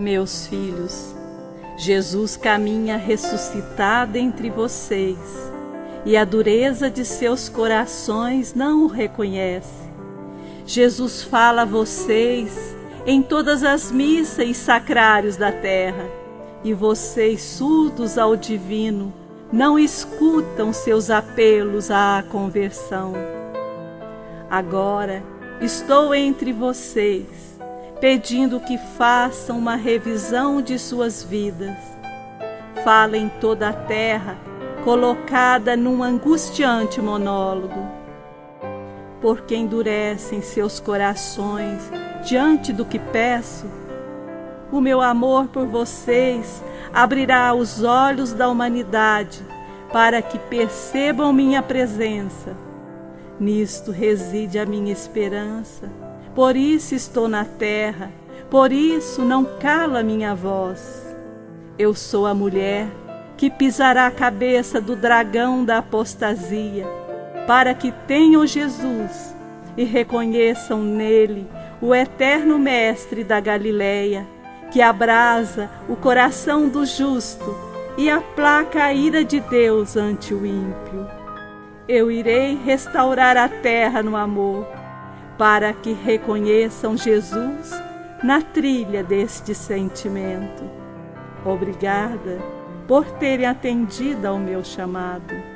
Meus filhos, Jesus caminha ressuscitado entre vocês, e a dureza de seus corações não o reconhece. Jesus fala a vocês em todas as missas e sacrários da terra, e vocês, surdos ao divino, não escutam seus apelos à conversão. Agora estou entre vocês, pedindo que façam uma revisão de suas vidas. Falem toda a terra, colocada num angustiante monólogo. Porque endurecem seus corações diante do que peço? O meu amor por vocês abrirá os olhos da humanidade para que percebam minha presença. Nisto reside a minha esperança, por isso estou na terra, por isso não calo a minha voz. Eu sou a mulher que pisará a cabeça do dragão da apostasia, para que tenham Jesus e reconheçam nele o eterno Mestre da Galileia, que abrasa o coração do justo e aplaca a ira de Deus ante o ímpio. Eu irei restaurar a terra no amor, para que reconheçam Jesus na trilha deste sentimento. Obrigada por terem atendido ao meu chamado.